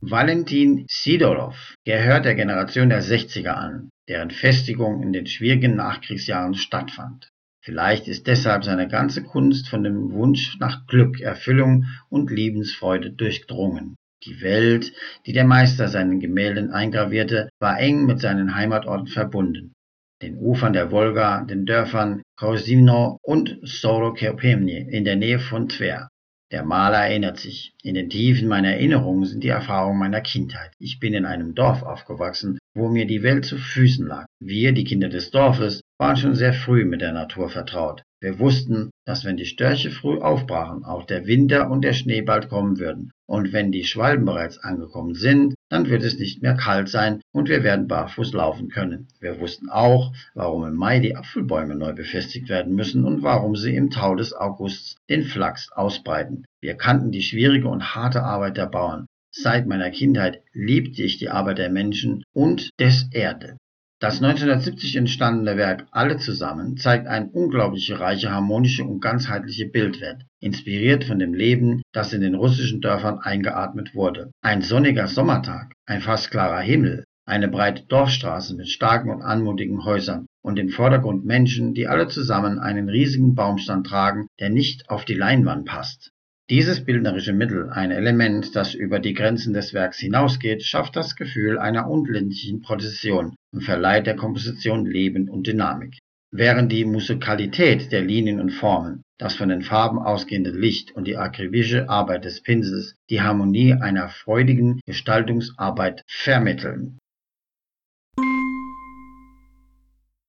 Valentin Sidorov gehört der Generation der 60er an, deren Festigung in den schwierigen Nachkriegsjahren stattfand. Vielleicht ist deshalb seine ganze Kunst von dem Wunsch nach Glück, Erfüllung und Lebensfreude durchdrungen. Die Welt, die der Meister seinen Gemälden eingravierte, war eng mit seinen Heimatorten verbunden. Den Ufern der Wolga, den Dörfern Korzino und Sorokopemny in der Nähe von Twer. Der Maler erinnert sich: In den Tiefen meiner Erinnerungen sind die Erfahrungen meiner Kindheit. Ich bin in einem Dorf aufgewachsen, wo mir die Welt zu Füßen lag. Wir, die Kinder des Dorfes, waren schon sehr früh mit der Natur vertraut. Wir wussten, dass wenn die Störche früh aufbrachen, auch der Winter und der Schnee bald kommen würden. Und wenn die Schwalben bereits angekommen sind, dann wird es nicht mehr kalt sein und wir werden barfuß laufen können. Wir wussten auch, warum im Mai die Apfelbäume neu befestigt werden müssen und warum sie im Tau des Augusts den Flachs ausbreiten. Wir kannten die schwierige und harte Arbeit der Bauern. Seit meiner Kindheit liebte ich die Arbeit der Menschen und des Erde. Das 1970 entstandene Werk Alle zusammen zeigt eine unglaubliche reiche, harmonische und ganzheitliche Bildwelt, inspiriert von dem Leben, das in den russischen Dörfern eingeatmet wurde. Ein sonniger Sommertag, ein fast klarer Himmel, eine breite Dorfstraße mit starken und anmutigen Häusern und im Vordergrund Menschen, die alle zusammen einen riesigen Baumstamm tragen, der nicht auf die Leinwand passt. Dieses bildnerische Mittel, ein Element, das über die Grenzen des Werks hinausgeht, schafft das Gefühl einer unendlichen Prozession und verleiht der Komposition Leben und Dynamik. Während die Musikalität der Linien und Formen, das von den Farben ausgehende Licht und die akribische Arbeit des Pinsels die Harmonie einer freudigen Gestaltungsarbeit vermitteln.